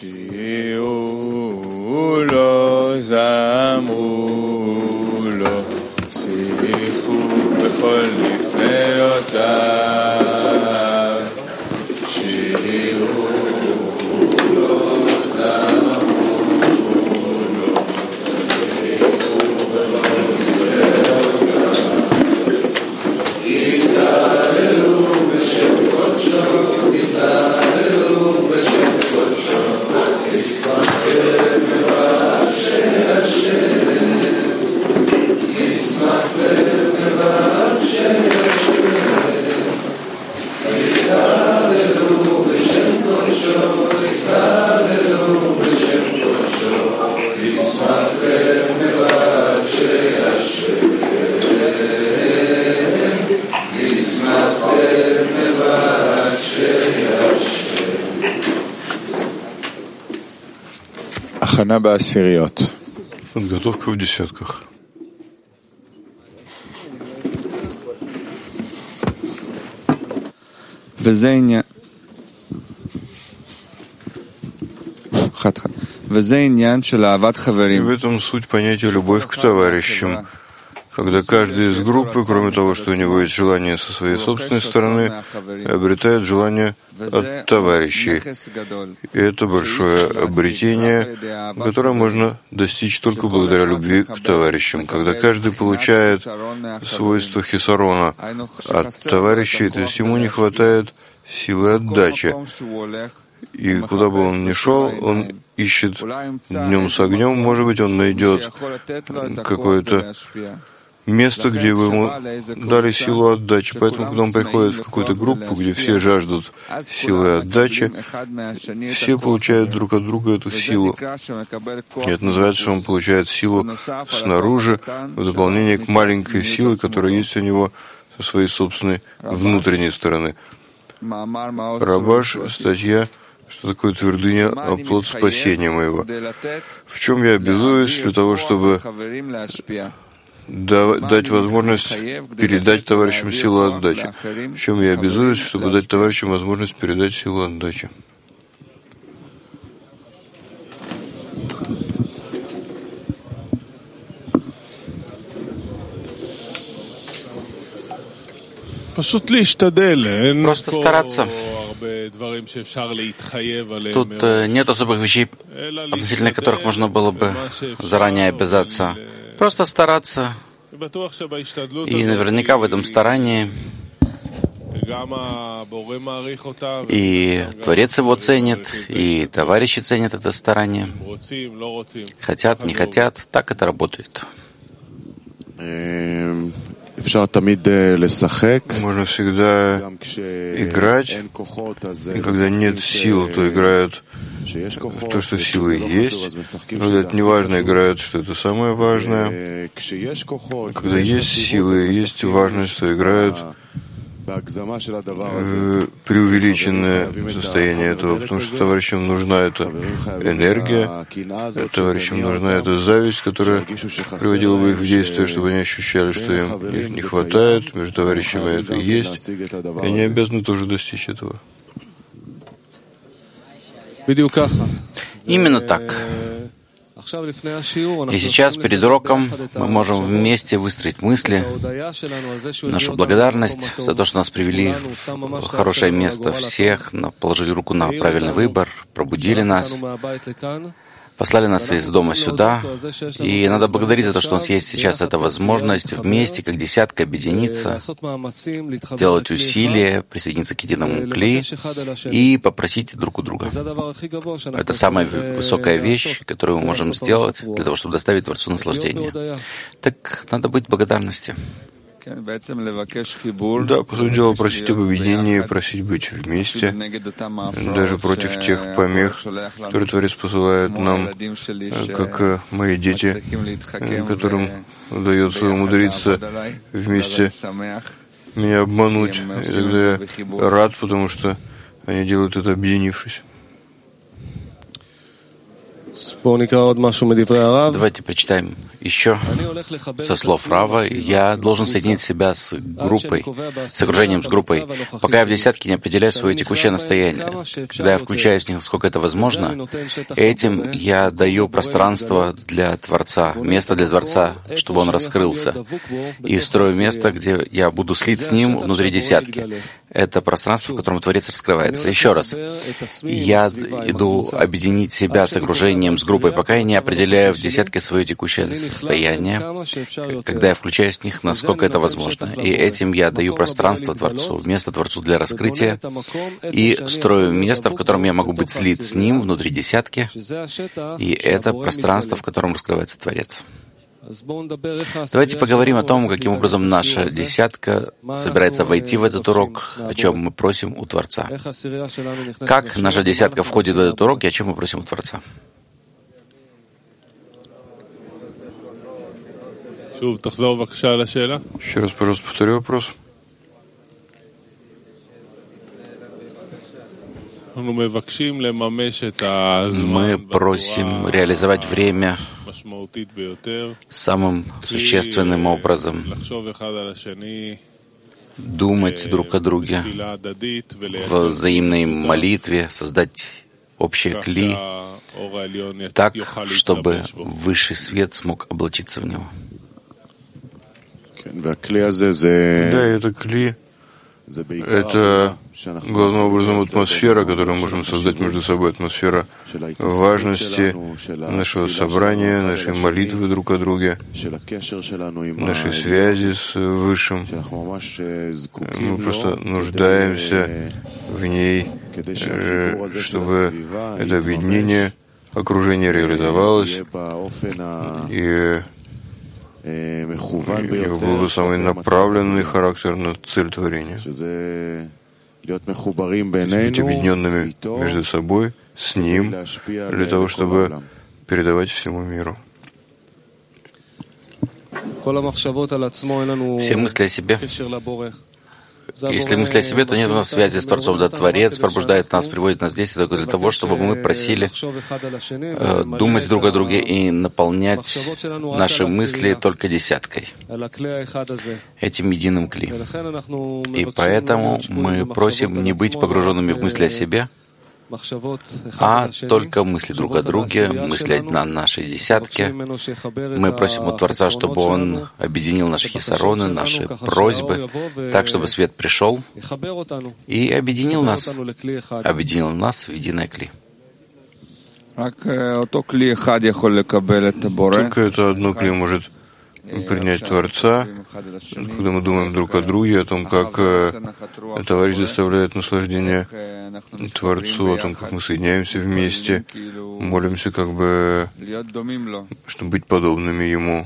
Подготовка в десятках. И в этом суть понятия «любовь к товарищам», когда каждый из группы, кроме того, что у него есть желание со своей собственной стороны, обретает желание от товарищей. И это большое обретение, которое можно достичь только благодаря любви к товарищам. Когда каждый получает свойства хисарона от товарищей, то есть ему не хватает силы отдачи. И куда бы он ни шел, он ищет днем с огнем, может быть, он найдет какое-то место, где ему дали силу отдачи. Поэтому, когда он приходит в какую-то группу, где все жаждут силы отдачи, все получают друг от друга эту силу. И это называется, что он получает силу снаружи, в дополнение к маленькой силе, которая есть у него со своей собственной внутренней стороны. Рабаш, статья «Что такое твердыня, оплот спасения моего?» В чем я обязуюсь для того, чтобы дать возможность передать товарищам силу отдачи? В чем я обязуюсь, чтобы дать товарищам возможность передать силу отдачи? Просто стараться. Тут нет особых вещей, относительно которых можно было бы заранее обязаться. Просто стараться. И наверняка в этом старании и Творец его ценит, и товарищи ценят это старание. Хотят, не хотят, так это работает. Можно всегда играть, и когда нет сил, то играют в то, что силы есть. Когда это не важно, играют, что это самое важное. Когда есть силы, есть важность, что играют преувеличенное состояние этого, потому что товарищам нужна эта энергия, товарищам нужна эта зависть, которая приводила бы их в действие, чтобы они ощущали, что им их не хватает, между товарищами это есть, и они обязаны тоже достичь этого. Именно так. И сейчас, перед уроком, мы можем вместе выстроить мысли, нашу благодарность за то, что нас привели в хорошее место всех, положили руку на правильный выбор, пробудили нас, послали нас из дома сюда. И надо благодарить за то, что у нас есть сейчас эта возможность вместе, как десятка, объединиться, сделать усилия, присоединиться к единому кли и попросить друг у друга. Это самая высокая вещь, которую мы можем сделать для того, чтобы доставить Творцу наслаждение. Так надо быть в благодарности. Да, по сути дела, просить об объединении, просить быть вместе, даже против тех помех, которые Творец посылает нам, как мои дети, которым удается умудриться вместе меня обмануть. И тогда я рад, потому что они делают это, объединившись. Давайте прочитаем еще со слов Рава. Я должен соединить себя с группой, с окружением, с группой, пока я в десятке не определяю свое текущее настояние. Когда я включаюсь в них, насколько это возможно, этим я даю пространство для Творца, место для Творца, чтобы он раскрылся, и строю место, где я буду слить с ним внутри десятки. Это пространство, в котором Творец раскрывается. Еще раз. Я иду объединить себя с окружением, с группой, пока я не определяю в десятке свое текущее состояние, когда я включаюсь в них, насколько это возможно. И этим я даю пространство Творцу, место Творцу для раскрытия, и строю место, в котором я могу быть слит с Ним внутри десятки, и это пространство, в котором раскрывается Творец. Давайте поговорим о том, каким образом наша десятка собирается войти в этот урок, о чем мы просим у Творца. Как наша десятка входит в этот урок и о чем мы просим у Творца. Еще раз, пожалуйста, повторю вопрос. Мы просим реализовать время самым существенным образом, думать друг о друге в взаимной молитве, создать общее кли так, чтобы высший свет смог облачиться в него. Да, это кли. Это, главным образом, атмосфера, которую мы можем создать между собой, атмосфера важности нашего собрания, нашей молитвы друг о друге, нашей связи с Высшим. Мы просто нуждаемся в ней, чтобы это объединение, окружение реализовалось, и его был бы самый направленный характер на цель творения. Быть объединенными между собой, с Ним, для того, чтобы передавать всему миру. Все мысли о себе. Если мысли о себе, то нет у нас связи с Творцом. Да, Творец пробуждает нас, приводит нас здесь только для того, чтобы мы просили думать друг о друге и наполнять наши мысли только десяткой, этим единым кли. И поэтому мы просим не быть погруженными в мысли о себе, а только мысли друг о друге, мысли о нашей десятке. Мы просим у Творца, чтобы Он объединил наши хисароны, наши просьбы, так, чтобы свет пришел и объединил нас в единое кли. Только это одно кли может принять Творца, когда мы думаем друг о друге, о том, как товарищ доставляет наслаждение Творцу, о том, как мы соединяемся вместе, молимся, как бы, чтобы быть подобными Ему.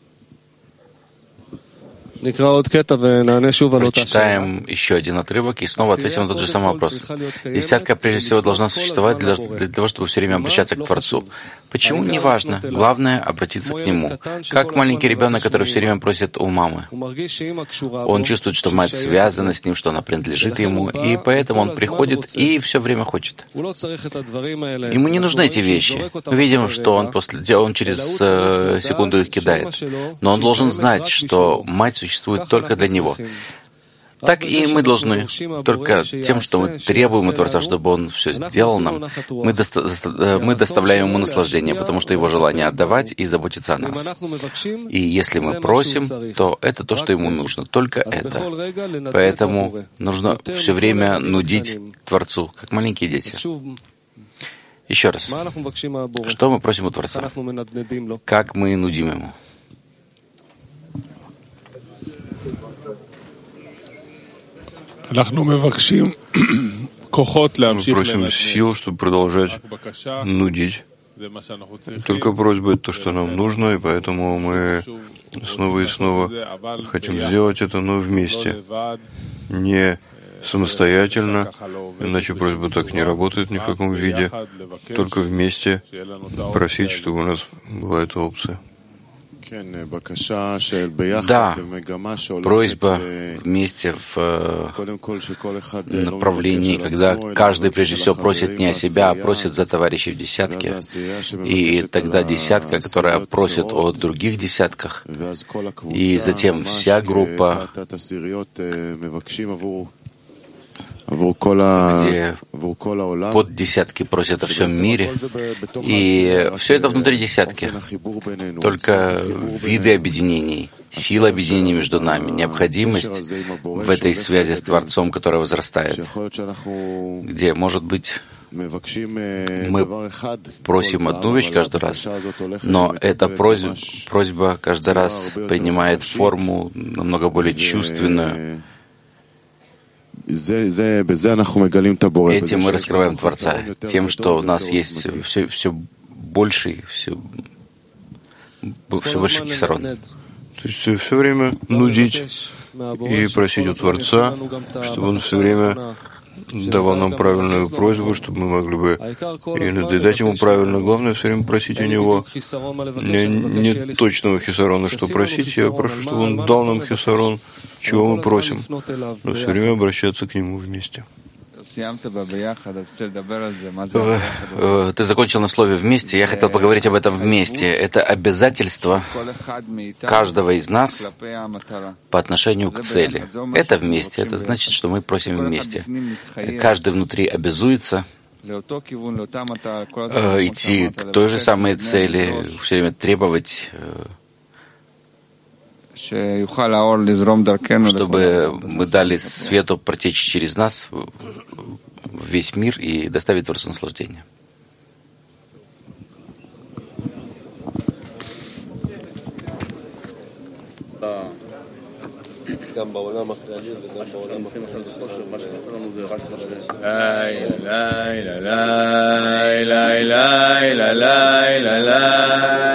Прочитаем еще один отрывок и снова ответим на тот же самый вопрос. Десятка, прежде всего, должна существовать для того, чтобы все время обращаться к Творцу. Почему? Неважно. Главное — обратиться к Нему. Как маленький ребенок, который все время просит у мамы. Он чувствует, что мать связана с ним, что она принадлежит ему, и поэтому он приходит и все время хочет. Ему не нужны эти вещи. Мы видим, что он через секунду их кидает. Но он должен знать, что мать существует только для него. Так и мы должны, только тем, что мы требуем от Творца, чтобы Он все сделал нам, мы доставляем Ему наслаждение, потому что Его желание отдавать и заботиться о нас. И если мы просим, то это то, что Ему нужно, только это. Поэтому нужно все время нудить Творцу, как маленькие дети. Еще раз. Что мы просим у Творца? Как мы нудим Ему? Мы просим сил, чтобы продолжать нудить. Только просьба — это то, что нам нужно, и поэтому мы снова и снова хотим сделать это, но вместе. Не самостоятельно, иначе просьба так не работает ни в каком виде. Только вместе просить, чтобы у нас была эта опция. Да, просьба вместе в направлении, когда каждый прежде всего просит не о себя, а просит за товарищей в десятке, и тогда десятка, которая просит о других десятках, и затем вся группа, где под десятки просят о всем мире, и все это внутри десятки. Только виды объединений, сила объединения между нами, необходимость в этой связи с Творцом, которая возрастает, где, может быть, мы просим одну вещь каждый раз, но эта просьба каждый раз принимает форму намного более чувственную. Этим мы раскрываем Творца, тем, что у нас есть все больший, все больше кисарон. То есть все время нудить и просить у Творца, чтобы Он все время давал нам правильную просьбу, чтобы мы могли бы и надоедать Ему правильно. Главное все время просить у Него. Нет точного хисарона, что просить. Я прошу, чтобы Он дал нам хисарон, чего мы просим, но все время обращаться к Нему вместе. Ты закончил на слове «вместе». Я хотел поговорить об этом вместе. Это обязательство каждого из нас по отношению к цели. Это вместе. Это значит, что мы просим вместе. Каждый внутри обязуется идти к той же самой цели, все время требовать, чтобы мы дали свету протечь через нас в весь мир и доставить Творцу наслаждение. La